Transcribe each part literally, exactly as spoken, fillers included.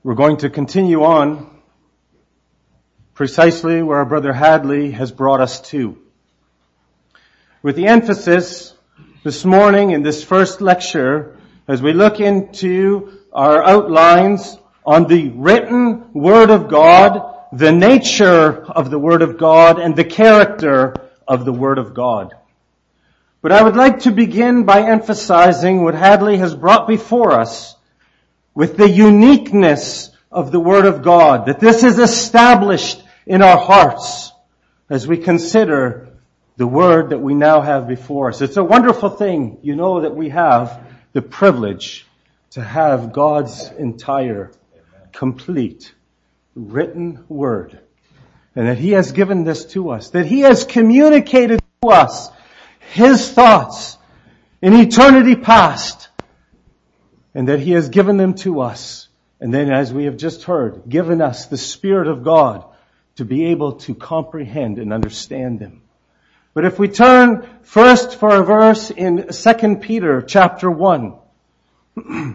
We're going to continue on precisely where our brother Hadley has brought us to. With the emphasis this morning in this first lecture, as we look into our outlines on the written Word of God, the nature of the Word of God, and the character of the Word of God. But I would like to begin by emphasizing what Hadley has brought before us with the uniqueness of the Word of God, that this is established in our hearts as we consider the Word that we now have before us. It's a wonderful thing, you know, that we have the privilege to have God's entire, complete, written Word. And that He has given this to us, that He has communicated to us His thoughts in eternity past, and that He has given them to us. And then, as we have just heard, given us the Spirit of God to be able to comprehend and understand them. But if we turn first for a verse in Second Peter chapter one. The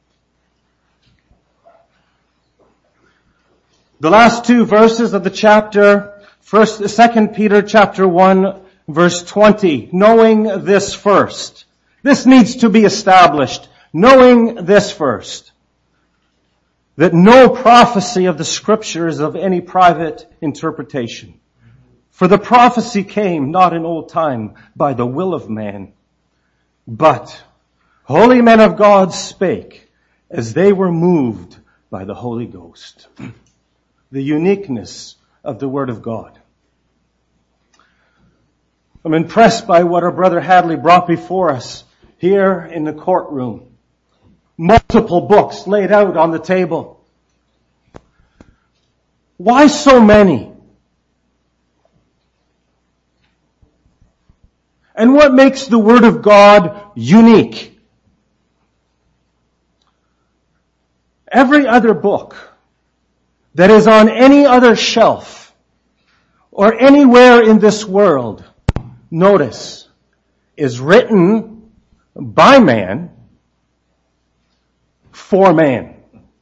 last two verses of the chapter, first, Second Peter chapter one, verse twenty. Knowing this first. This needs to be established. Knowing this first, that no prophecy of the Scripture is of any private interpretation. For the prophecy came not in old time by the will of man, but holy men of God spake as they were moved by the Holy Ghost. The uniqueness of the Word of God. I'm impressed by what our brother Hadley brought before us here in the courtroom. Multiple books laid out on the table. Why so many? And what makes the Word of God unique? Every other book that is on any other shelf or anywhere in this world, notice, is written by man for man.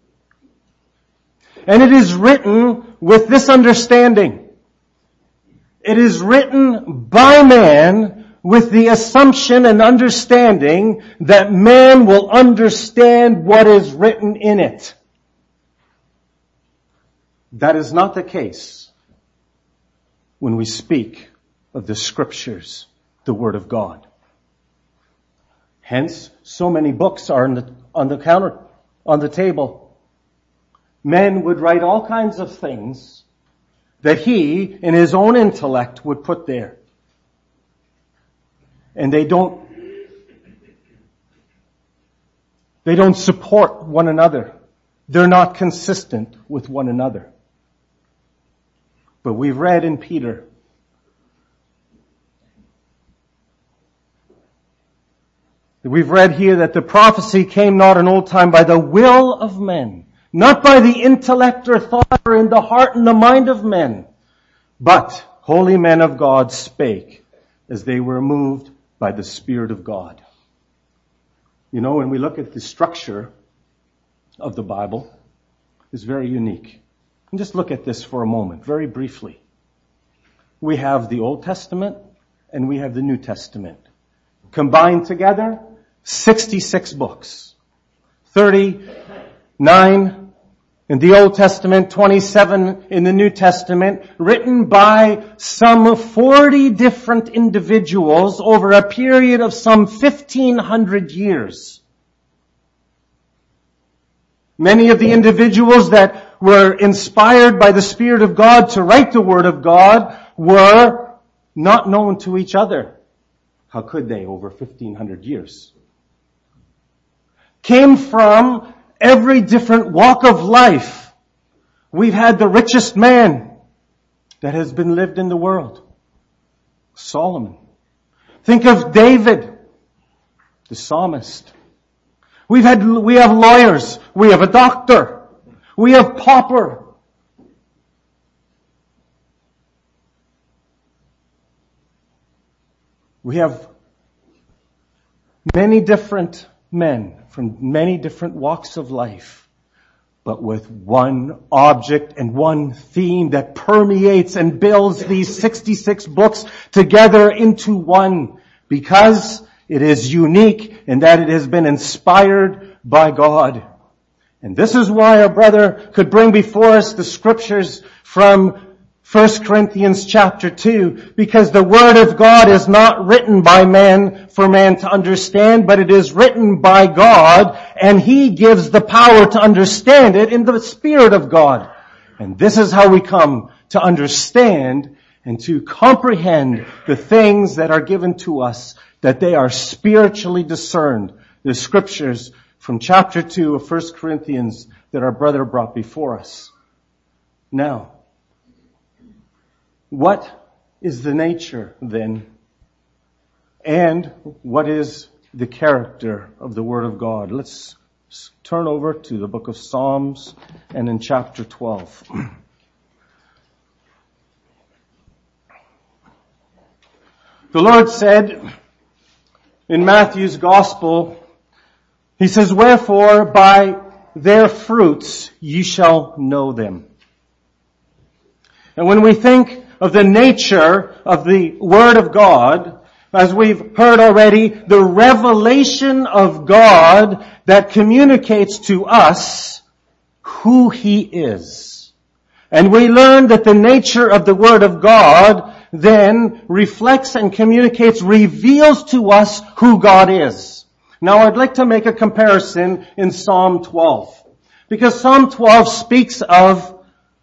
And it is written with this understanding. It is written by man with the assumption and understanding that man will understand what is written in it. That is not the case when we speak of the Scriptures, the Word of God. Hence, so many books are on the, on the counter, on the table. Men would write all kinds of things that he, in his own intellect, would put there. And they don't, they don't support one another. They're not consistent with one another. But we've read in Peter, we've read here that the prophecy came not in old time by the will of men, not by the intellect or thought or in the heart and the mind of men, but holy men of God spake as they were moved by the Spirit of God. You know, when we look at the structure of the Bible, it's very unique. And just look at this for a moment, very briefly. We have the Old Testament and we have the New Testament. Combined together, sixty-six books. thirty-nine in the Old Testament, twenty-seven in the New Testament, written by some forty different individuals over a period of some fifteen hundred years. Many of the individuals that were inspired by the Spirit of God to write the Word of God were not known to each other. How could they over fifteen hundred years? Came from every different walk of life. We've had the richest man that has been lived in the world, Solomon. Think of David, the psalmist. We've had, we have lawyers. We have a doctor. We have pauper. We have many different men from many different walks of life but with one object and one theme that permeates and builds these sixty-six books together into one, because it is unique in that it has been inspired by God. And this is why our brother could bring before us the scriptures from First Corinthians chapter two, because the Word of God is not written by man for man to understand, but it is written by God, and He gives the power to understand it in the Spirit of God. And this is how we come to understand and to comprehend the things that are given to us, that they are spiritually discerned. The scriptures from chapter two of First Corinthians that our brother brought before us. Now, what is the nature then? And what is the character of the Word of God? Let's turn over to the book of Psalms and in chapter twelve. The Lord said in Matthew's Gospel, He says, "Wherefore by their fruits ye shall know them." And when we think of the nature of the Word of God, as we've heard already, the revelation of God that communicates to us who He is. And we learn that the nature of the Word of God then reflects and communicates, reveals to us who God is. Now I'd like to make a comparison in Psalm twelve. Because Psalm twelve speaks of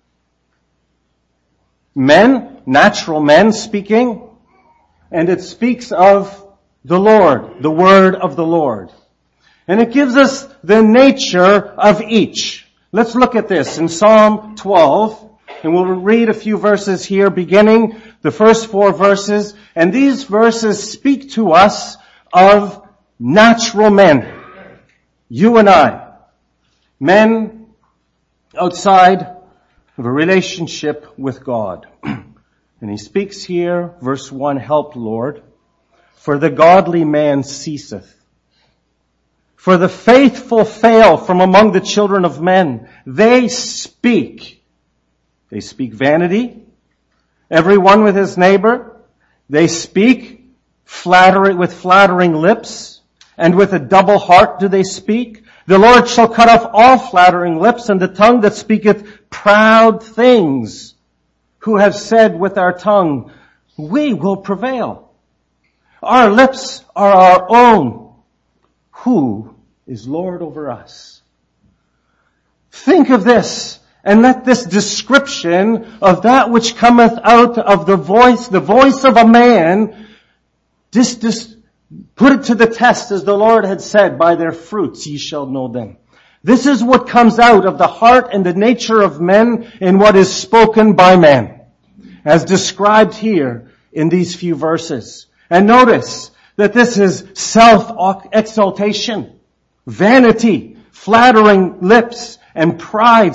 men, natural men speaking, and it speaks of the Lord, the Word of the Lord. And it gives us the nature of each. Let's look at this in Psalm twelve, and we'll read a few verses here, beginning the first four verses, and these verses speak to us of natural men. You and I. Men outside of a relationship with God. And he speaks here, verse one, "Help, Lord, for the godly man ceaseth. For the faithful fail from among the children of men. They speak. They speak vanity, every one with his neighbor. They speak flattery with flattering lips, and with a double heart do they speak. The Lord shall cut off all flattering lips, and the tongue that speaketh proud things, who have said with our tongue, we will prevail. Our lips are our own. Who is Lord over us?" Think of this, and let this description of that which cometh out of the voice, the voice of a man, just, just put it to the test, as the Lord had said, "By their fruits ye shall know them." This is what comes out of the heart and the nature of men in what is spoken by man, as described here in these few verses. And notice that this is self-exaltation, vanity, flattering lips, and pride,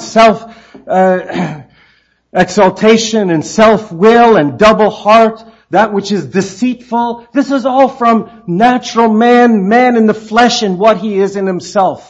self-exaltation and self-will and double heart, that which is deceitful. This is all from natural man, man in the flesh, and what he is in himself.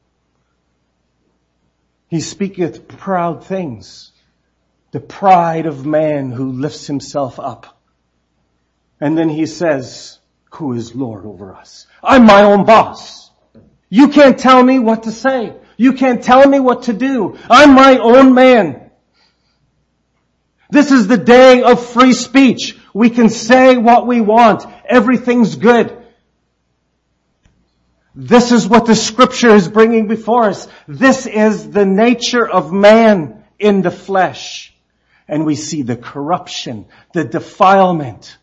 He speaketh proud things. The pride of man who lifts himself up. And then he says, who is Lord over us? I'm my own boss. You can't tell me what to say. You can't tell me what to do. I'm my own man. This is the day of free speech. We can say what we want. Everything's good. This is what the Scripture is bringing before us. This is the nature of man in the flesh. And we see the corruption, the defilement.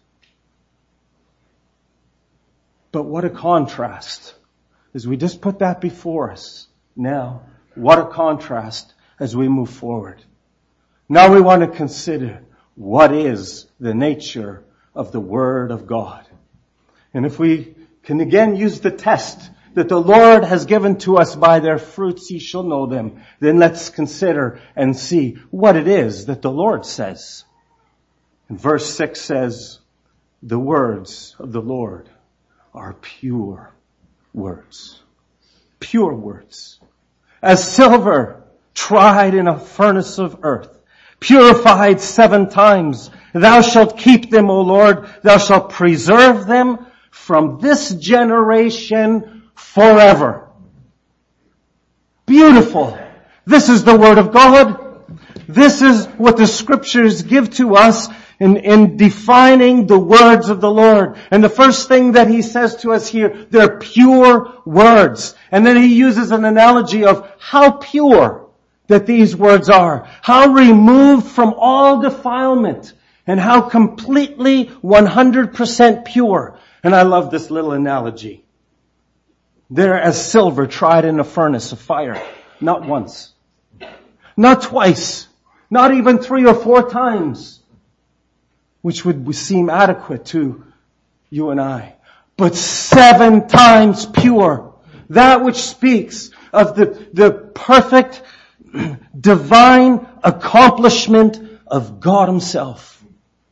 But what a contrast. As we just put that before us. Now, what a contrast as we move forward. Now we want to consider what is the nature of the Word of God. And if we can again use the test that the Lord has given to us, by their fruits ye shall know them, then let's consider and see what it is that the Lord says. And verse six says, the words of the Lord are pure words. Pure words. As silver tried in a furnace of earth, purified seven times. Thou shalt keep them, O Lord. Thou shalt preserve them from this generation forever. Beautiful. This is the Word of God. This is what the Scriptures give to us in, in defining the words of the Lord. And the first thing that He says to us here, they're pure words. And then He uses an analogy of how pure that these words are. How removed from all defilement. And how completely one hundred percent pure. And I love this little analogy. They're as silver tried in a furnace of fire. Not once. Not twice. Not even three or four times. Which would seem adequate to you and I. But seven times pure. That which speaks of the, the perfect divine accomplishment of God Himself.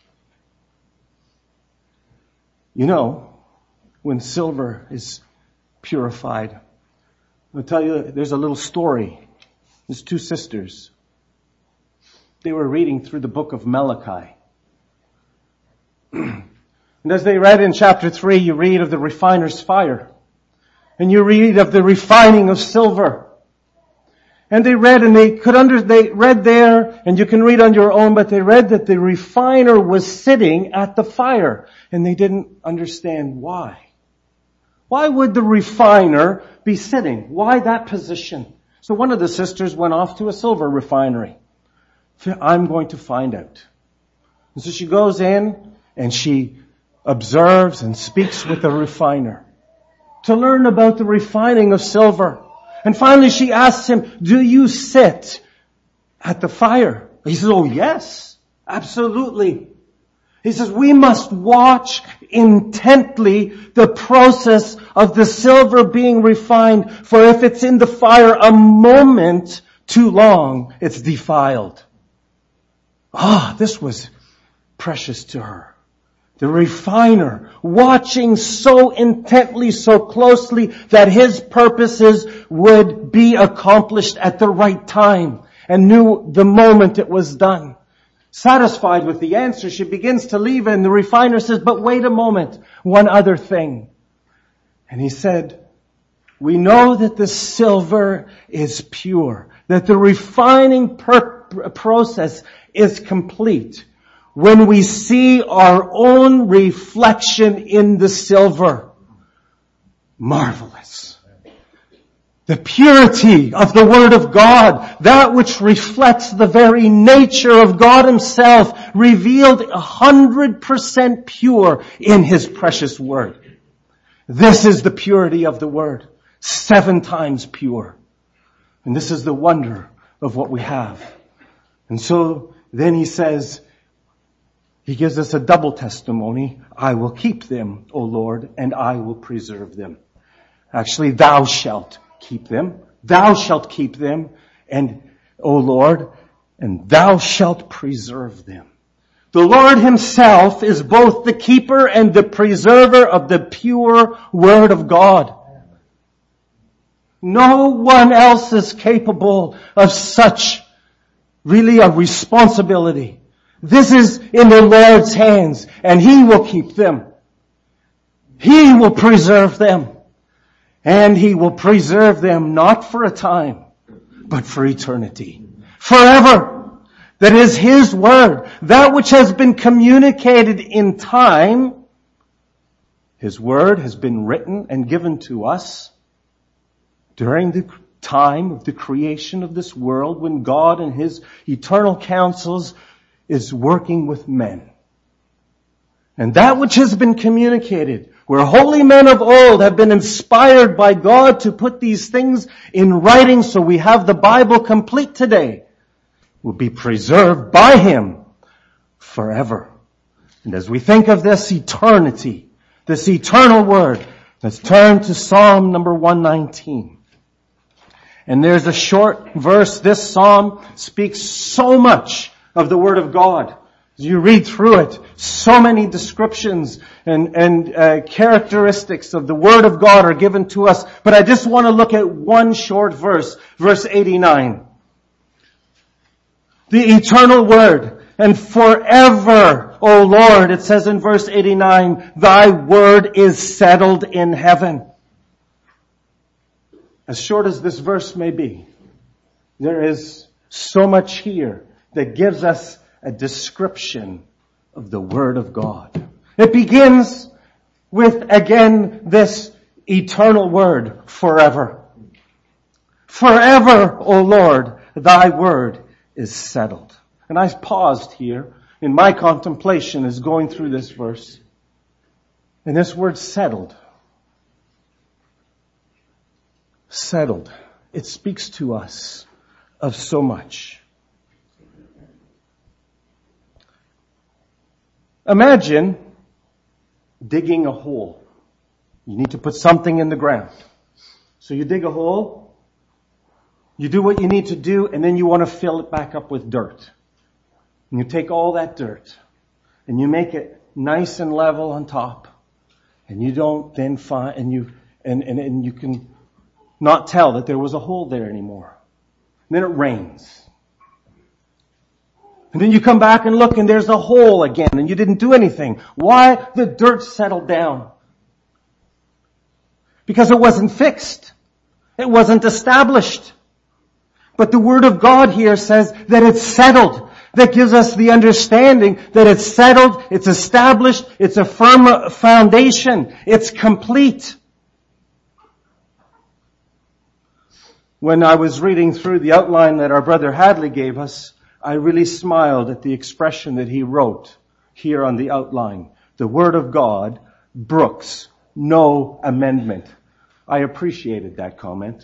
You know, when silver is purified, I'll tell you, there's a little story. There's two sisters. They were reading through the book of Malachi. And as they read in chapter three, you read of the refiner's fire. And you read of the refining of silver. And they read and they could under, they read there, and you can read on your own, but they read that the refiner was sitting at the fire. And they didn't understand why. Why would the refiner be sitting? Why that position? So one of the sisters went off to a silver refinery. I'm going to find out. And so she goes in and she observes and speaks with the refiner to learn about the refining of silver. And finally she asks him, do you sit at the fire? He says, oh yes, absolutely. He says, we must watch intently the process of the silver being refined, for if it's in the fire a moment too long, it's defiled. Ah, this was precious to her. The refiner, watching so intently, so closely, that his purposes would be accomplished at the right time, and knew the moment it was done. Satisfied with the answer, she begins to leave, and the refiner says, but wait a moment, one other thing. And he said, we know that the silver is pure, that the refining per- process is complete when we see our own reflection in the silver. Marvelous. The purity of the Word of God, that which reflects the very nature of God Himself, revealed a hundred percent pure in His precious Word. This is the purity of the Word, seven times pure. And this is the wonder of what we have. And so then he says, he gives us a double testimony. I will keep them, O Lord, and I will preserve them. Actually, thou shalt keep them. Thou shalt keep them, and, O Lord, and thou shalt preserve them. The Lord Himself is both the keeper and the preserver of the pure Word of God. No one else is capable of such really a responsibility. This is in the Lord's hands, and He will keep them. He will preserve them. And He will preserve them not for a time, but for eternity. Forever. That is His Word. That which has been communicated in time, His Word has been written and given to us during the time of the creation of this world, when God and His eternal counsels is working with men. And that which has been communicated, where holy men of old have been inspired by God to put these things in writing so we have the Bible complete today, will be preserved by Him forever. And as we think of this eternity, this eternal Word, let's turn to Psalm number one nineteen. And there's a short verse. This psalm speaks so much of the Word of God. As you read through it, so many descriptions and, and uh, characteristics of the Word of God are given to us. But I just want to look at one short verse, verse eighty-nine. the eternal word. And forever, O Lord, it says in verse eighty-nine, thy word is settled in heaven. As short as this verse may be, there is so much here that gives us a description of the Word of God. It begins with, again, this eternal word, forever. Forever, O Lord, thy word is settled. And I paused here in my contemplation as going through this verse. And this word settled. Settled. It speaks to us of so much. Imagine digging a hole. You need to put something in the ground. So you dig a hole, you do what you need to do, and then you want to fill it back up with dirt. And you take all that dirt, and you make it nice and level on top, and you don't then find, and you, and, and, and you can not tell that there was a hole there anymore. And then it rains. And then you come back and look and there's a hole again and you didn't do anything. Why? The dirt settled down. Because it wasn't fixed. It wasn't established. But the Word of God here says that it's settled. That gives us the understanding that it's settled, it's established, it's a firm foundation, it's complete. When I was reading through the outline that our brother Hadley gave us, I really smiled at the expression that he wrote here on the outline. The Word of God brooks no amendment. I appreciated that comment.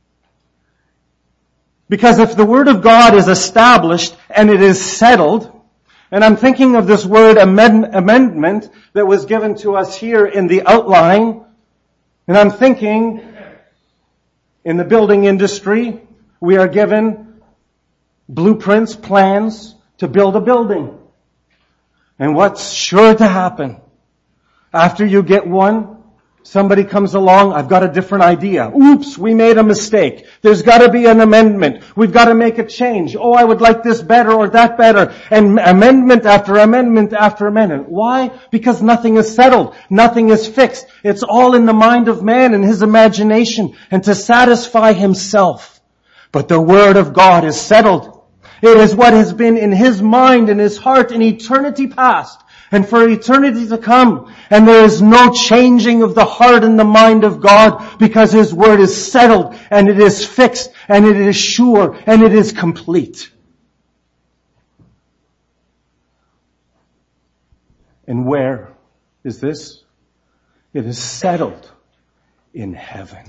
Because if the Word of God is established and it is settled, and I'm thinking of this word amend- amendment that was given to us here in the outline, and I'm thinking in the building industry, we are given blueprints, plans to build a building. And what's sure to happen? After you get one, somebody comes along, I've got a different idea. Oops, we made a mistake. There's got to be an amendment. We've got to make a change. Oh, I would like this better or that better. And amendment after amendment after amendment. Why? Because nothing is settled. Nothing is fixed. It's all in the mind of man and his imagination and to satisfy himself. But the Word of God is settled. It is what has been in his mind and his heart in eternity past and for eternity to come. And there is no changing of the heart and the mind of God because his word is settled and it is fixed and it is sure and it is complete. And where is this? It is settled in heaven.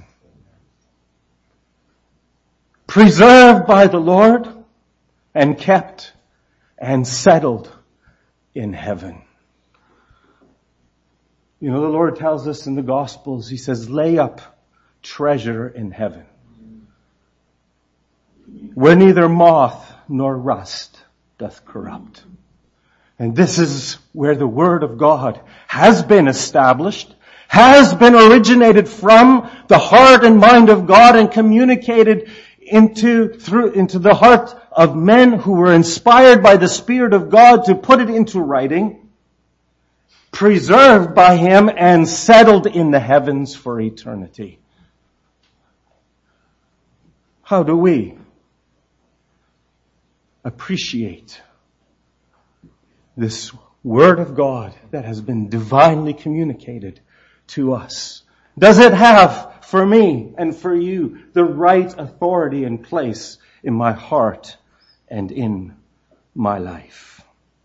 Preserved by the Lord and kept and settled in heaven. You know, the Lord tells us in the Gospels, He says, lay up treasure in heaven, where neither moth nor rust doth corrupt. And this is where the Word of God has been established, has been originated from the heart and mind of God and communicated into, through, into the heart of men who were inspired by the Spirit of God to put it into writing, preserved by Him and settled in the heavens for eternity. How do we appreciate this Word of God that has been divinely communicated to us? Does it have, for me and for you, the right authority and place in my heart and in my life?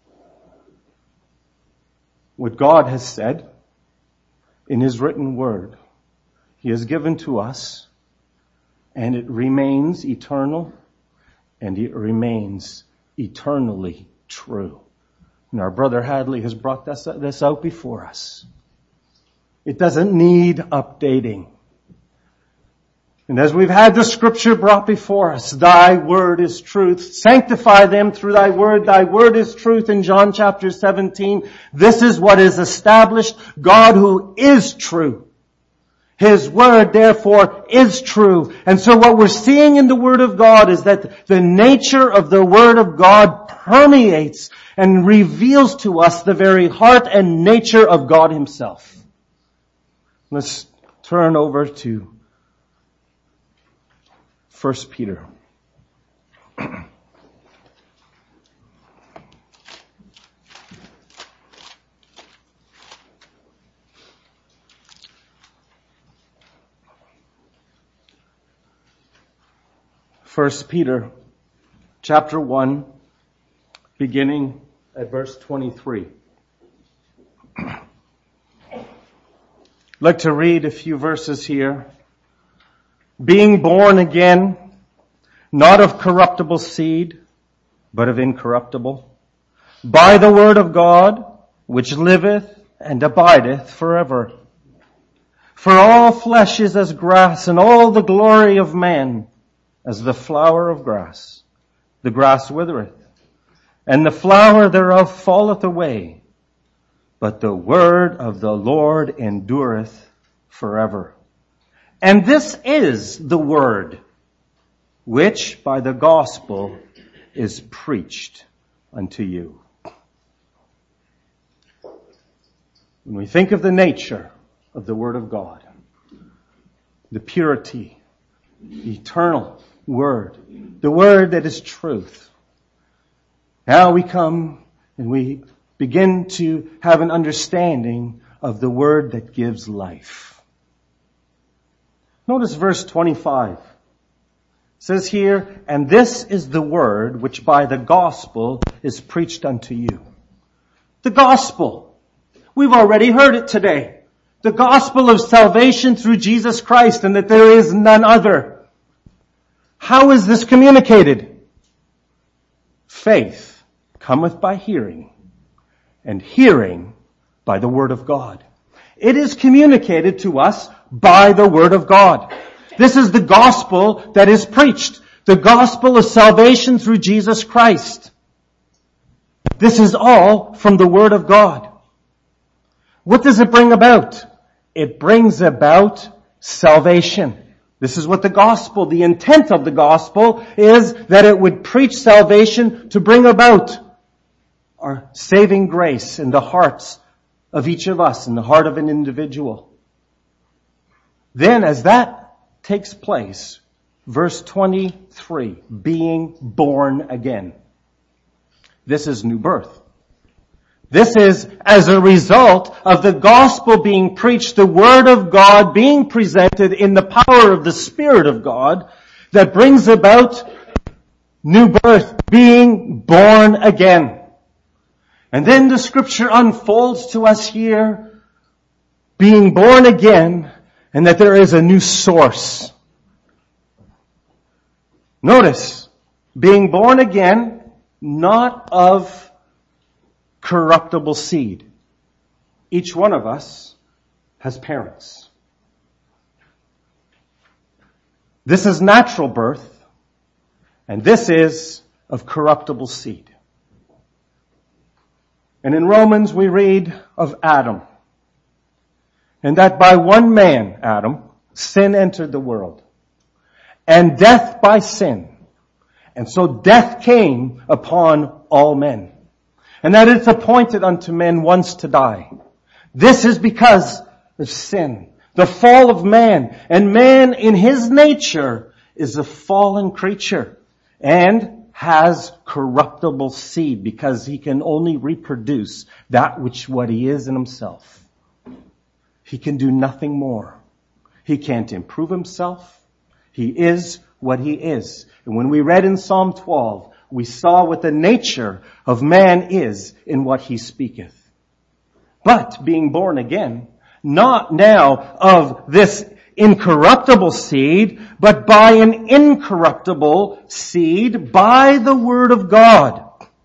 What God has said in His written Word, He has given to us, and it remains eternal, and it remains eternally true. And our brother Hadley has brought this, this out before us. It doesn't need updating. And as we've had the scripture brought before us, thy word is truth. Sanctify them through thy word. Thy word is truth in John chapter seventeen. This is what is established. God who is true. His Word, therefore, is true. And so what we're seeing in the Word of God is that the nature of the Word of God permeates and reveals to us the very heart and nature of God Himself. Let's turn over to First Peter. First Peter chapter one, beginning at verse twenty-three. I'd like to read a few verses here. Being born again, not of corruptible seed, but of incorruptible, by the word of God, which liveth and abideth forever. For all flesh is as grass, and all the glory of man as the flower of grass. The grass withereth, and the flower thereof falleth away, but the word of the Lord endureth forever. And this is the word which by the gospel is preached unto you. When we think of the nature of the Word of God, the purity, the eternal Word, the Word that is truth, now we come and we begin to have an understanding of the Word that gives life. Notice verse twenty-five. It says here, and this is the word which by the gospel is preached unto you. The gospel. We've already heard it today. The gospel of salvation through Jesus Christ, and that there is none other. How is this communicated? Faith cometh by hearing, and hearing by the word of God. It is communicated to us by the word of God. This is the gospel that is preached. The gospel of salvation through Jesus Christ. This is all from the Word of God. What does it bring about? It brings about salvation. This is what the gospel, the intent of the gospel is, that it would preach salvation to bring about our saving grace in the hearts of each of us, in the heart of an individual. Then as that takes place, verse twenty-three, being born again. This is new birth. This is as a result of the gospel being preached, the word of God being presented in the power of the Spirit of God, that brings about new birth, being born again. And then the scripture unfolds to us here, being born again, and that there is a new source. Notice, being born again, not of corruptible seed. Each one of us has parents. This is natural birth, and this is of corruptible seed. And in Romans we read of Adam. And that by one man, Adam, sin entered the world. And death by sin. And so death came upon all men. And that it's appointed unto men once to die. This is because of sin. The fall of man. And man in his nature is a fallen creature. And has corruptible seed, because he can only reproduce that which what he is in himself. He can do nothing more. He can't improve himself. He is what he is. And when we read in Psalm twelve, we saw what the nature of man is in what he speaketh. But being born again, not now of this incorruptible seed, but by an incorruptible seed, by the Word of God.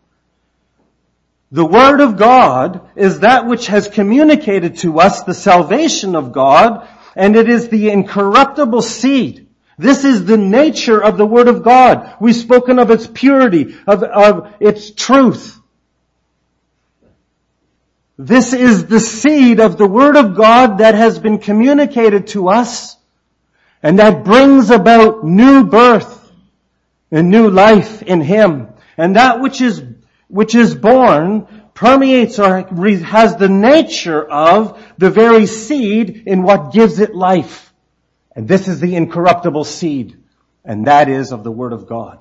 The Word of God is that which has communicated to us the salvation of God, and it is the incorruptible seed. This is the nature of the Word of God. We've spoken of its purity, of, of its truth. This is the seed of the Word of God that has been communicated to us and that brings about new birth and new life in Him. And that which is, which is born permeates or has the nature of the very seed in what gives it life. And this is the incorruptible seed, and that is of the Word of God.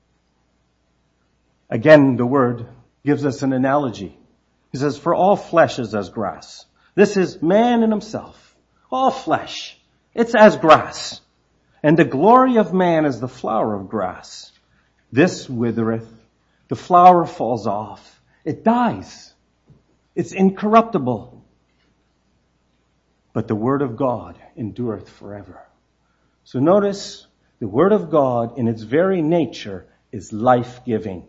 Again, the Word gives us an analogy. He says, for all flesh is as grass. This is man in himself. All flesh. It's as grass. And the glory of man is the flower of grass. This withereth. The flower falls off. It dies. It's incorruptible. But the Word of God endureth forever. So notice, the Word of God in its very nature is life-giving.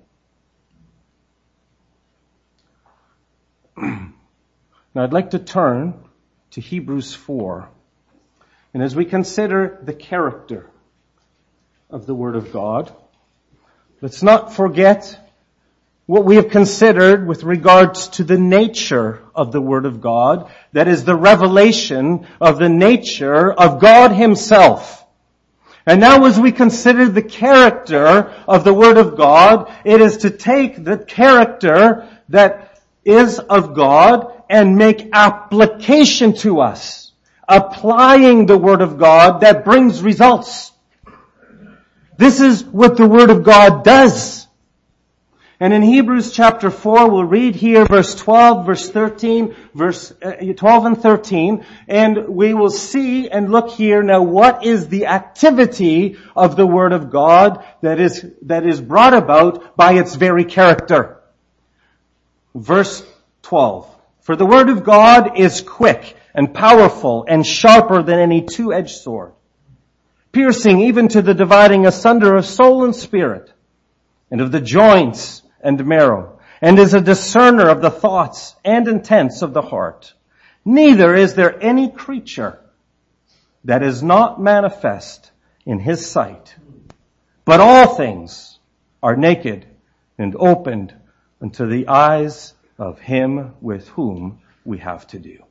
Now I'd like to turn to Hebrews four. And as we consider the character of the Word of God, let's not forget what we have considered with regards to the nature of the Word of God. That is the revelation of the nature of God Himself. And now as we consider the character of the Word of God, it is to take the character that is of God and make application to us, applying the Word of God that brings results. This is what the Word of God does. And in Hebrews chapter four, we'll read here verse twelve, verse thirteen, verse twelve and thirteen, and we will see and look here now what is the activity of the Word of God that is, that is brought about by its very character. Verse twelve. For the Word of God is quick and powerful and sharper than any two-edged sword, piercing even to the dividing asunder of soul and spirit, and of the joints and marrow, and is a discerner of the thoughts and intents of the heart. Neither is there any creature that is not manifest in His sight, but all things are naked and opened unto the eyes of Him with whom we have to do.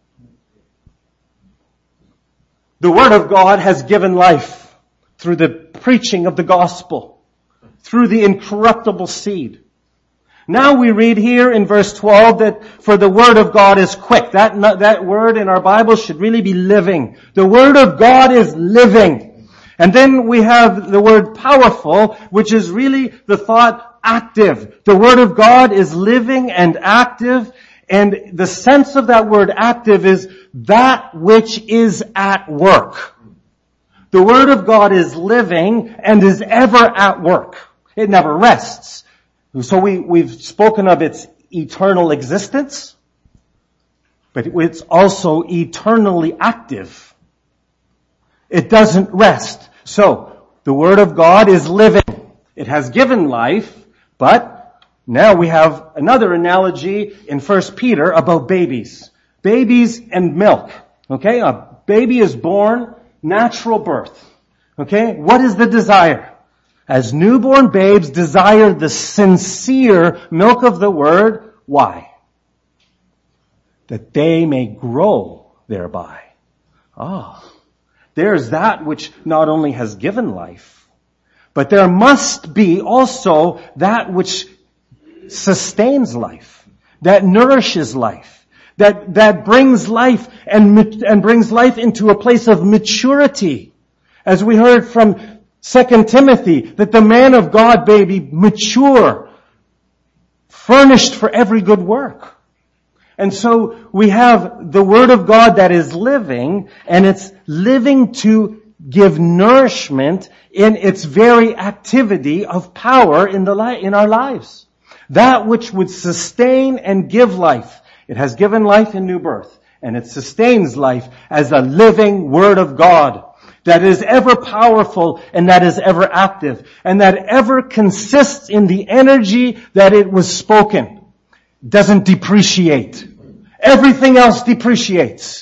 The Word of God has given life through the preaching of the gospel, through the incorruptible seed. Now we read here in verse twelve that for the Word of God is quick. That, that word in our Bible should really be living. The Word of God is living. And then we have the word powerful, which is really the thought active. The Word of God is living and active, and the sense of that word active is that which is at work. The Word of God is living and is ever at work. It never rests. So we, we've spoken of its eternal existence, but it's also eternally active. It doesn't rest. So the Word of God is living. It has given life. But now we have another analogy in First Peter about babies. Babies and milk. Okay? A baby is born, natural birth. Okay? What is the desire? As newborn babes desire the sincere milk of the Word. Why? That they may grow thereby. Ah. There's that which not only has given life, but there must be also that which sustains life, that nourishes life, that, that brings life and, and brings life into a place of maturity. As we heard from Second Timothy, that the man of God may be mature, furnished for every good work. And so we have the Word of God that is living, and it's living to give nourishment in its very activity of power in the li- in our lives. That which would sustain and give life. It has given life in new birth, and it sustains life as a living Word of God that is ever powerful and that is ever active and that ever consists in the energy that it was spoken. Doesn't depreciate. Everything else depreciates.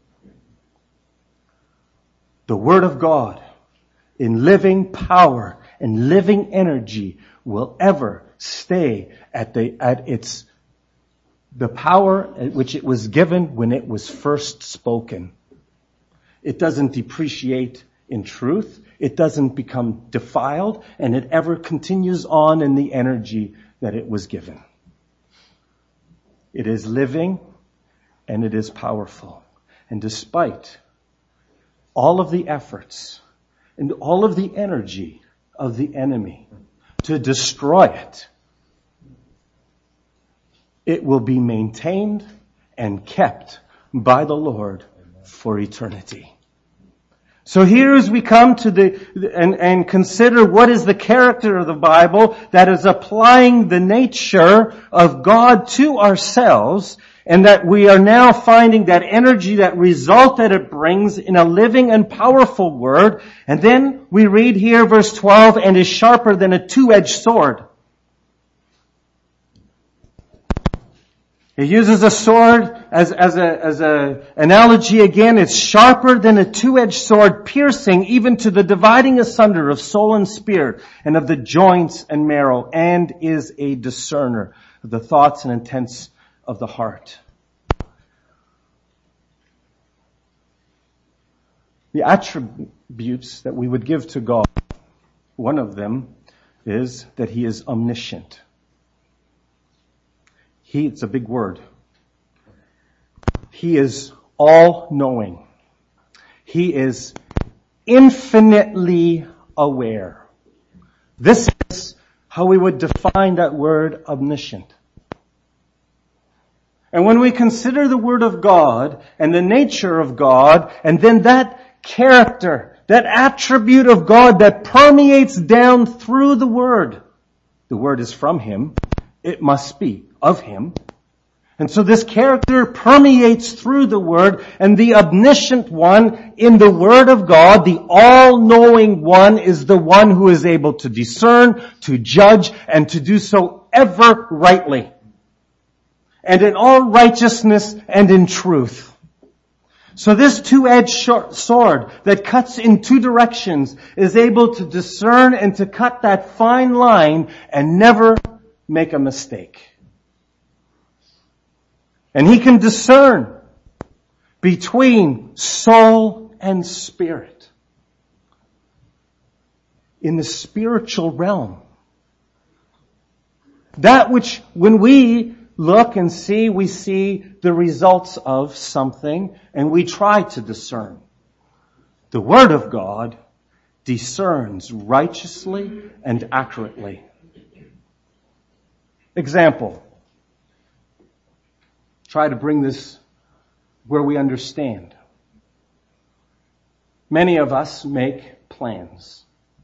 The Word of God in living power and living energy will ever stay at the, at its, the power at which it was given when it was first spoken. It doesn't depreciate in truth. It doesn't become defiled, and it ever continues on in the energy that it was given. It is living and it is powerful. And despite all of the efforts and all of the energy of the enemy to destroy it, it will be maintained and kept by the Lord for eternity. So here as we come to the, and, and consider what is the character of the Bible that is applying the nature of God to ourselves, and that we are now finding that energy, that result that it brings in a living and powerful word. And then we read here verse twelve, and is sharper than a two-edged sword. He uses a sword as, as a, as a analogy again. It's sharper than a two-edged sword, piercing even to the dividing asunder of soul and spirit and of the joints and marrow, and is a discerner of the thoughts and intents of the heart. The attributes that we would give to God, one of them is that He is omniscient. He, it's a big word. He is all-knowing. He is infinitely aware. This is how we would define that word omniscient. And when we consider the Word of God and the nature of God, and then that character, that attribute of God that permeates down through the Word, the Word is from Him, it must be of Him. And so this character permeates through the Word, and the omniscient one in the Word of God, the all-knowing one, is the one who is able to discern, to judge, and to do so ever rightly, and in all righteousness and in truth. So this two-edged sword that cuts in two directions is able to discern and to cut that fine line and never make a mistake. And He can discern between soul and spirit. In the spiritual realm. That which, when we look and see, we see the results of something, and we try to discern. The Word of God discerns righteously and accurately. Example. Try to bring this where we understand. Many of us make plans.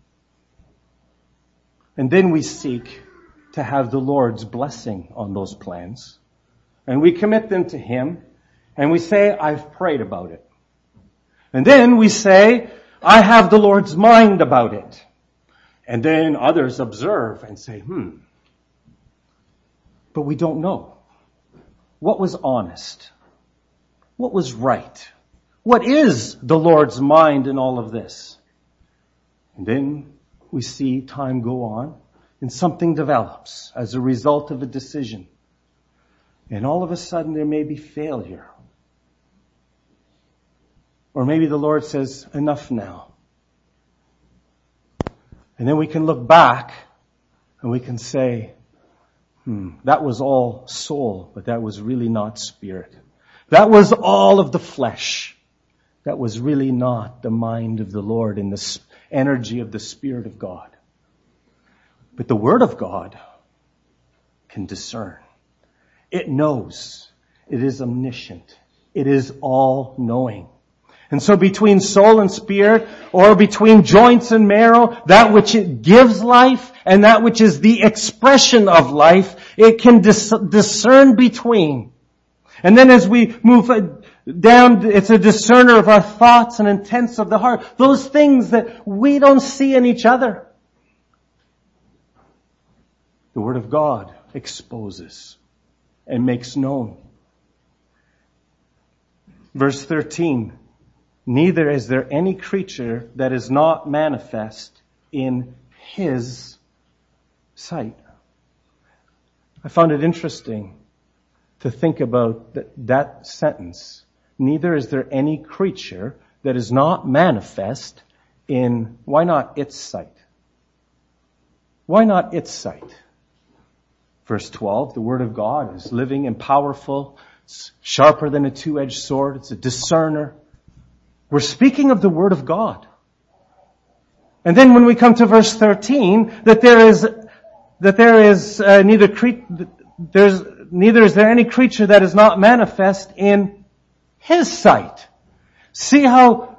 And then we seek to have the Lord's blessing on those plans. And we commit them to Him. And we say, I've prayed about it. And then we say, I have the Lord's mind about it. And then others observe and say, hmm. But we don't know. What was honest? What was right? What is the Lord's mind in all of this? And then we see time go on and something develops as a result of a decision. And all of a sudden there may be failure. Or maybe the Lord says, enough now. And then we can look back and we can say, Hmm, that was all soul, but that was really not spirit. That was all of the flesh. That was really not the mind of the Lord and the energy of the Spirit of God. But the Word of God can discern. It knows. It is omniscient. It is all-knowing. And so between soul and spirit, or between joints and marrow, that which it gives life and that which is the expression of life, it can dis- discern between. And then as we move down, it's a discerner of our thoughts and intents of the heart. Those things that we don't see in each other. The Word of God exposes and makes known. Verse thirteen. Neither is there any creature that is not manifest in His sight. I found it interesting to think about that, that sentence. Neither is there any creature that is not manifest in, why not its sight? Why not its sight? Verse twelve, the Word of God is living and powerful. It's sharper than a two-edged sword. It's a discerner. We're speaking of the Word of God. And then when we come to verse thirteen, that there is, that there is uh, neither cre- there's neither is there any creature that is not manifest in His sight. See how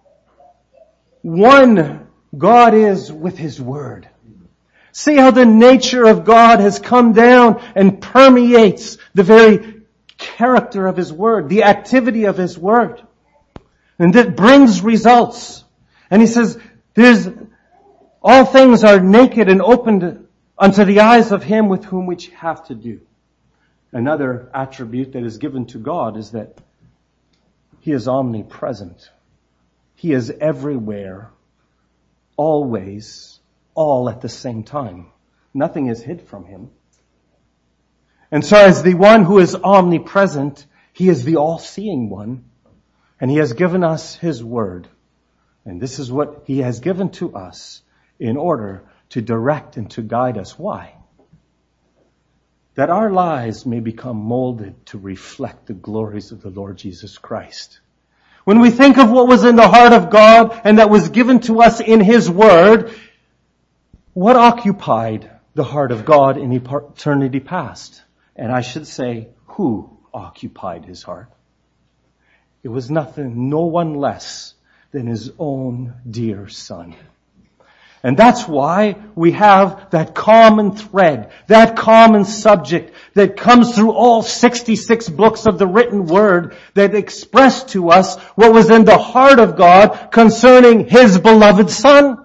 one God is with His Word. See how the nature of God has come down and permeates the very character of His Word, the activity of His Word. And that brings results. And He says, there's, all things are naked and opened unto the eyes of Him with whom we have to do. Another attribute that is given to God is that He is omnipresent. He is everywhere, always, all at the same time. Nothing is hid from Him. And so as the one who is omnipresent, He is the all-seeing one. And He has given us His Word. And this is what He has given to us in order to direct and to guide us. Why? That our lives may become molded to reflect the glories of the Lord Jesus Christ. When we think of what was in the heart of God and that was given to us in His Word, what occupied the heart of God in eternity past? And I should say, who occupied His heart? It was nothing, no one less than His own dear Son. And that's why we have that common thread, that common subject that comes through all sixty-six books of the written Word that express to us what was in the heart of God concerning His beloved Son.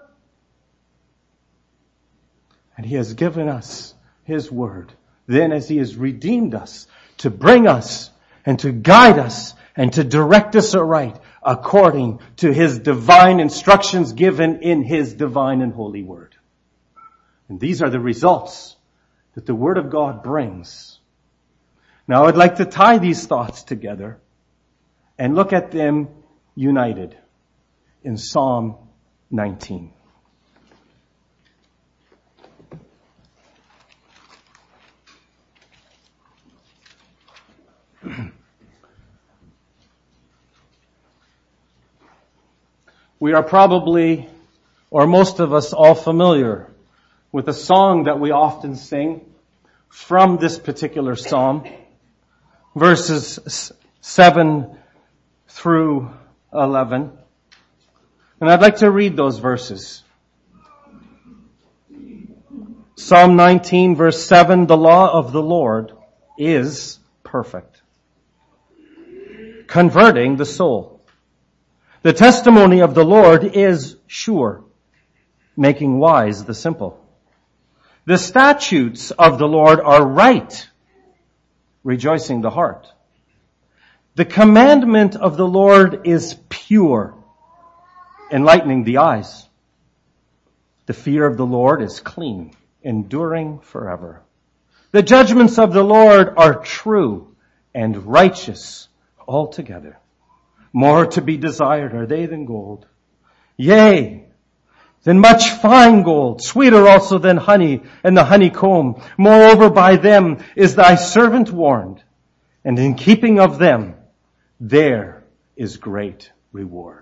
And He has given us His Word. Then as He has redeemed us to bring us and to guide us and to direct us aright according to His divine instructions given in His divine and holy Word. And these are the results that the Word of God brings. Now I'd like to tie these thoughts together and look at them united in Psalm nineteen. We are probably, or most of us, all familiar with a song that we often sing from this particular psalm, verses seven through eleven. And I'd like to read those verses. Psalm nineteen, verse seven, the law of the Lord is perfect, converting the soul. The testimony of the Lord is sure, making wise the simple. The statutes of the Lord are right, rejoicing the heart. The commandment of the Lord is pure, enlightening the eyes. The fear of the Lord is clean, enduring forever. The judgments of the Lord are true and righteous altogether. More to be desired are they than gold. Yea, than much fine gold, sweeter also than honey and the honeycomb. Moreover, by them is thy servant warned, and in keeping of them there is great reward.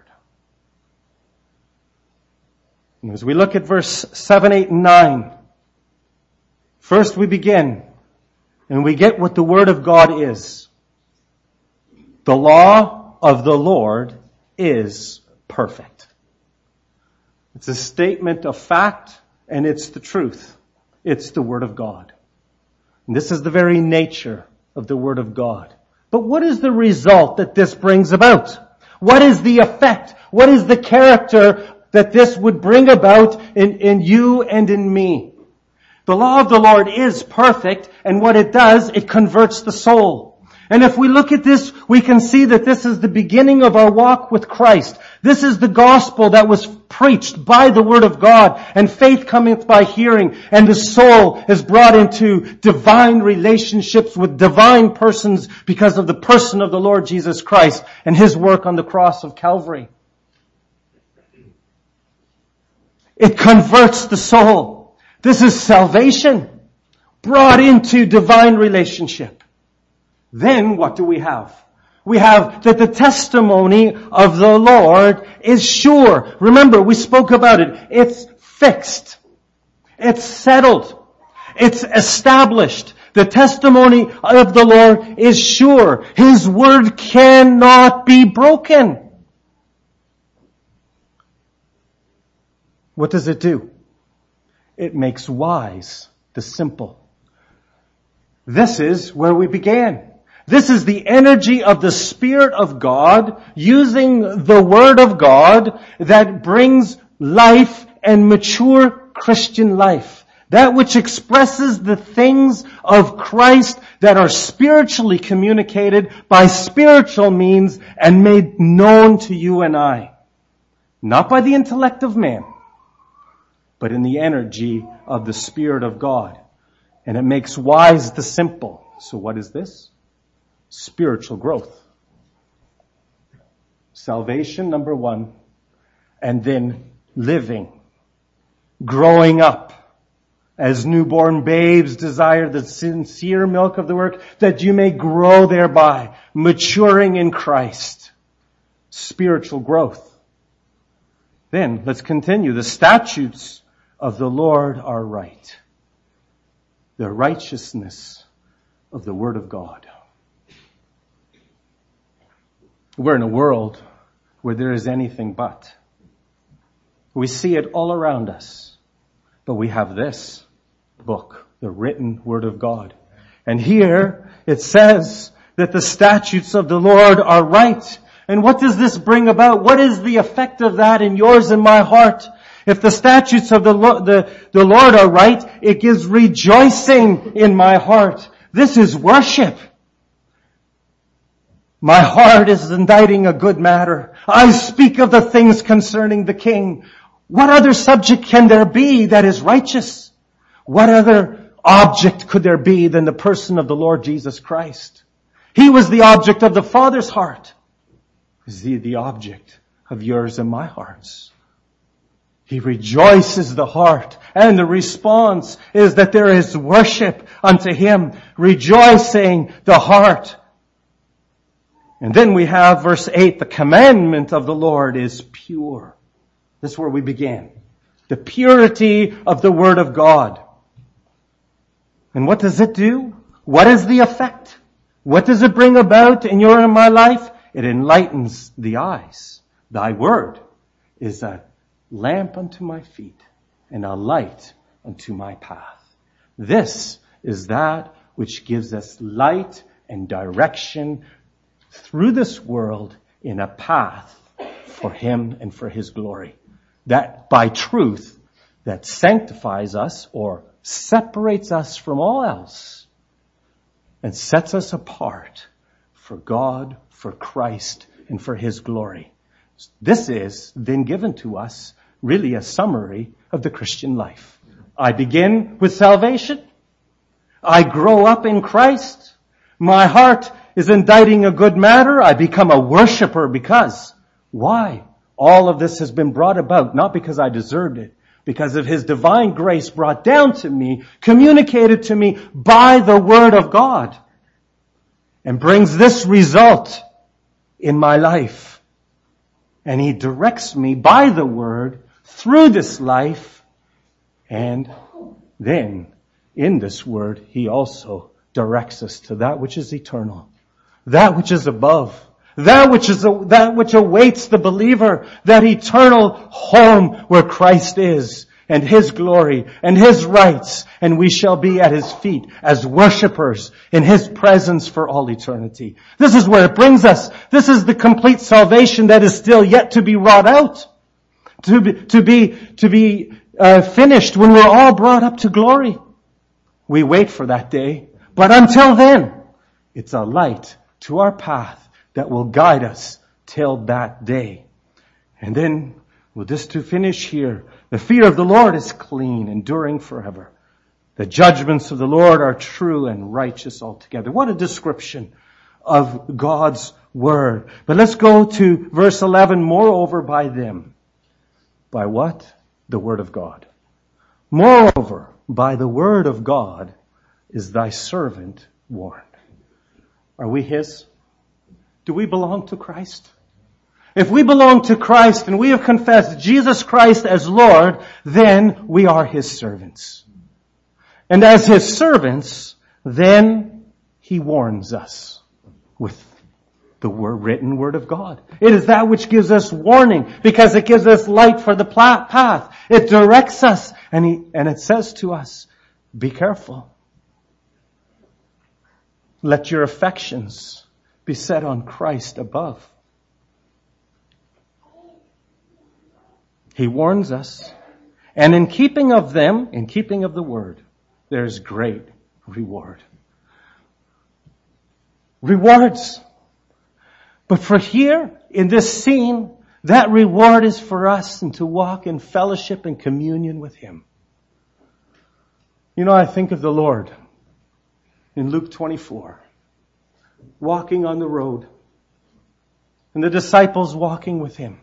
And as we look at verse seven, eight, and nine, first we begin and we get what the Word of God is. The law of the Lord is perfect. It's a statement of fact, and it's the truth. It's the Word of God. And this is the very nature of the Word of God. But what is the result that this brings about? What is the effect? What is the character that this would bring about in, in you and in me? The law of the Lord is perfect, and what it does, it converts the soul. And if we look at this, we can see that this is the beginning of our walk with Christ. This is the gospel that was preached by the Word of God, and faith cometh by hearing, and the soul is brought into divine relationships with divine persons because of the person of the Lord Jesus Christ and His work on the cross of Calvary. It converts the soul. This is salvation brought into divine relationship. Then what do we have? We have that the testimony of the Lord is sure. Remember, we spoke about it. It's fixed. It's settled. It's established. The testimony of the Lord is sure. His word cannot be broken. What does it do? It makes wise the simple. This is where we began. This is the energy of the Spirit of God using the Word of God that brings life and mature Christian life. That which expresses the things of Christ that are spiritually communicated by spiritual means and made known to you and I. Not by the intellect of man, but in the energy of the Spirit of God. And it makes wise the simple. So what is this? Spiritual growth. Salvation, number one. And then living. Growing up. As newborn babes desire the sincere milk of the word, that you may grow thereby. Maturing in Christ. Spiritual growth. Then, let's continue. The statutes of the Lord are right. The righteousness of the Word of God. We're in a world where there is anything but. We see it all around us. But we have this book, the written Word of God. And here it says that the statutes of the Lord are right. And what does this bring about? What is the effect of that in yours and my heart? If the statutes of the, Lord, the, the Lord are right, it gives rejoicing in my heart. This is worship. My heart is inditing a good matter. I speak of the things concerning the King. What other subject can there be that is righteous? What other object could there be than the person of the Lord Jesus Christ? He was the object of the Father's heart. Is He the object of yours and my hearts? He rejoices the heart, and the response is that there is worship unto Him, rejoicing the heart. And then we have verse eight, the commandment of the Lord is pure. This is where we began. The purity of the Word of God. And what does it do? What is the effect? What does it bring about in your and my life? It enlightens the eyes. Thy Word is a lamp unto my feet and a light unto my path. This is that which gives us light and direction through this world in a path for Him and for His glory. That by truth that sanctifies us or separates us from all else and sets us apart for God, for Christ, and for His glory. This is then given to us really a summary of the Christian life. I begin with salvation. I grow up in Christ. My heart is inditing a good matter. I become a worshiper because, why? All of this has been brought about, not because I deserved it, because of His divine grace brought down to me, communicated to me by the Word of God, and brings this result in my life. And He directs me by the Word through this life, and then in this Word He also directs us to that which is eternal, that which is above, that which is that which awaits the believer, that eternal home where Christ is, and His glory and His rights, and we shall be at His feet as worshipers in His presence for all eternity. This is where it brings us. This is the complete salvation that is still yet to be wrought out, to be to be to be uh, finished when we're all brought up to glory. We wait for that day, but until then, It's a light to our path that will guide us till that day. And then, well, just to finish here, the fear of the Lord is clean, enduring forever. The judgments of the Lord are true and righteous altogether. What a description of God's Word. But let's go to verse eleven. Moreover, by them. By what? The Word of God. Moreover, by the Word of God is thy servant warned. Are we His? Do we belong to Christ? If we belong to Christ and we have confessed Jesus Christ as Lord, then we are His servants. And as His servants, then He warns us with the word, written Word of God. It is that which gives us warning because it gives us light for the path. It directs us and, he, and it says to us, be careful. Let your affections be set on Christ above. He warns us. And in keeping of them, in keeping of the Word, there's great reward. Rewards. But for here, in this scene, that reward is for us and to walk in fellowship and communion with Him. You know, I think of the Lord in Luke twenty-four, walking on the road, and the disciples walking with Him.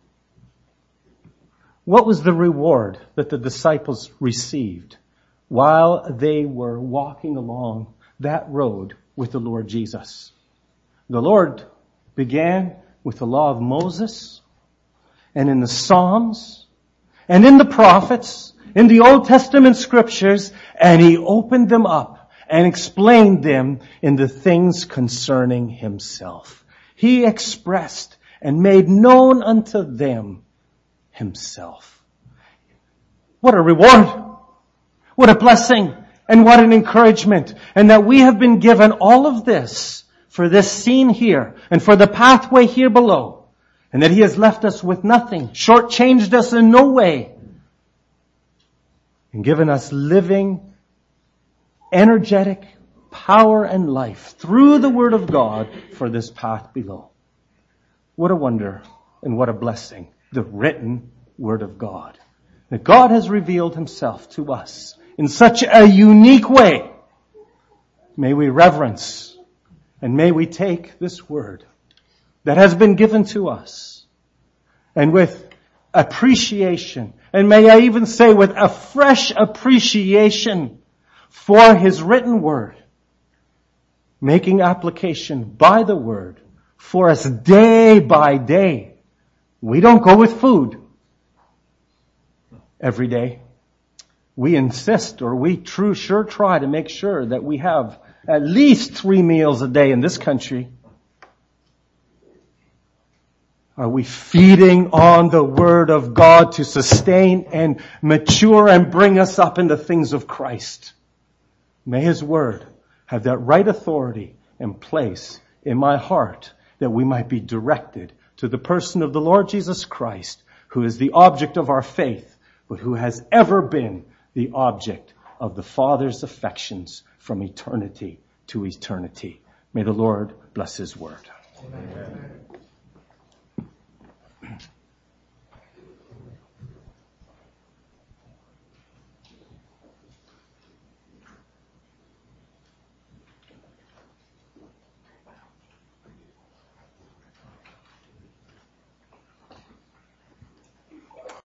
What was the reward that the disciples received while they were walking along that road with the Lord Jesus? The Lord began with the law of Moses and in the Psalms and in the prophets, in the Old Testament scriptures, and He opened them up and explained them in the things concerning Himself. He expressed and made known unto them Himself. What a reward! What a blessing! And what an encouragement! And that we have been given all of this for this scene here and for the pathway here below. And that He has left us with nothing, shortchanged us in no way, and given us living, energetic power and life through the Word of God for this path below. What a wonder and what a blessing. The written Word of God. That God has revealed Himself to us in such a unique way. May we reverence and may we take this Word that has been given to us and with appreciation, and may I even say with a fresh appreciation for His written Word, making application by the Word for us day by day. We don't go with food every day. We insist, or we true sure try to make sure that we have at least three meals a day in this country. Are we feeding on the Word of God to sustain and mature and bring us up in the things of Christ? May His Word have that right authority and place in my heart that we might be directed to the person of the Lord Jesus Christ, who is the object of our faith, but who has ever been the object of the Father's affections from eternity to eternity. May the Lord bless His Word. Amen.